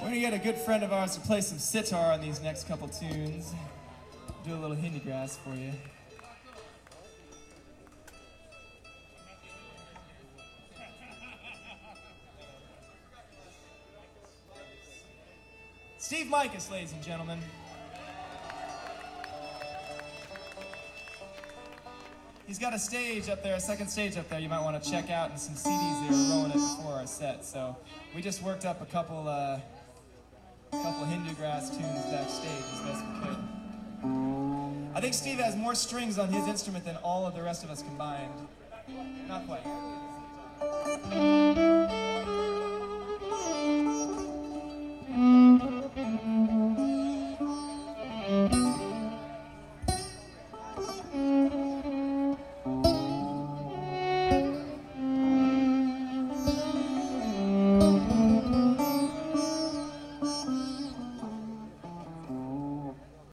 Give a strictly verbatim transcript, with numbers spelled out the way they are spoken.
We're gonna get a good friend of ours to play some sitar on these next couple tunes. Do a little Hindi grass for you. Steve Mikus, ladies and gentlemen. He's got a stage up there, a second stage up there you might want to check out, and some C Ds that are rolling it before our set. So we just worked up a couple, uh, couple Hindu grass tunes backstage as best we could. I think Steve has more strings on his instrument than all of the rest of us combined. Not quite.